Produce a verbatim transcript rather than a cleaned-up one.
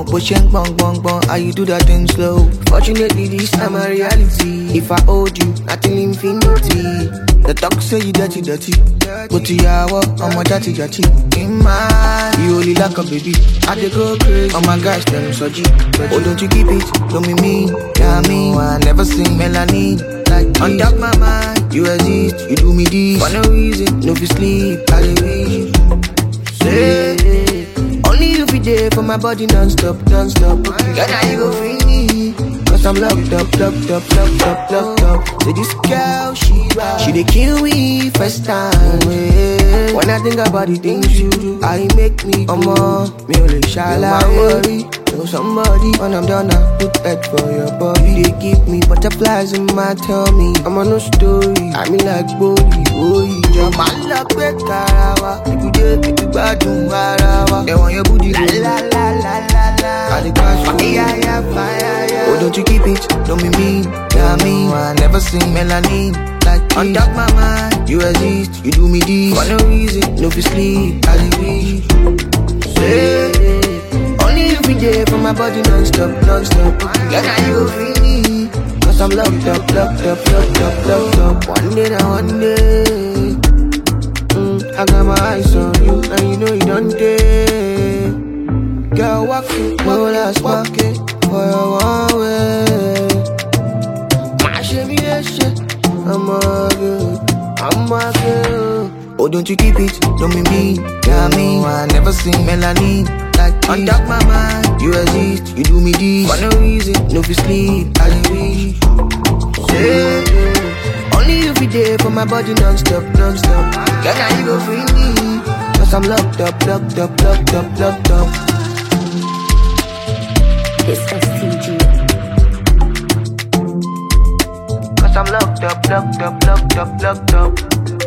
mo pushing bong bong bong. How you do that thing slow? Fortunately, this time a reality. If I hold you, nothing infinity. The talk say you dirty, dirty. But you are what? I'm a dirty, dirty. In my, you only like a baby. I dey go crazy. Oh my gosh, tell him so G. Oh, don't you keep it? Don't be mean. Yeah, I mean, I never seen melanin like this. On top my mind, you exist. You do me this for no reason. No fi sleep, I dey wish. Say, only you fi there for my body non-stop, non-stop. Girl, now you go free me. Cause I'm locked up, locked up, locked up, locked up. Say this girl, she ride. She dey kill me first time. When I think about the things you do, I make me come on. Me only shall I worry. Know somebody when I'm done, I put head for your body. They give me butterflies in my tummy. I'm on no story. I mean like body, boy. Jump my luck, break carawa. If you did, if you bad, do whatever. They want your booty, la la la la la la. I dey crash, fire, fire, fire. Oh, don't you keep it? Don't be mean, yeah I mean. I never seen melanin like this. On top my mind, you exist. You do me this for no reason, no fi sleep. I dey wish. Say, only you be there for my body non-stop, non-stop. Yeah, now you go free me. Cause I'm locked up, locked up, locked up, locked up. One day now, one day mm, I got my eyes on you, and you know you don't dare. Girl, walk it, no last walk it for your one way. My shimmy, shit, I'm a girl, I'm a girl. Oh, don't you keep it, don't be mean, yeah I mean. I never seen melanin like this. On top my mind, you exist, you do me this for no reason, no fi sleep, I dey wish. Say, only you be there for my body non-stop, non-stop. Girl, now you go free me. Cause I'm locked up, locked up, locked up, locked up. It's S T G. Cause I'm locked up, locked up, locked up, locked up.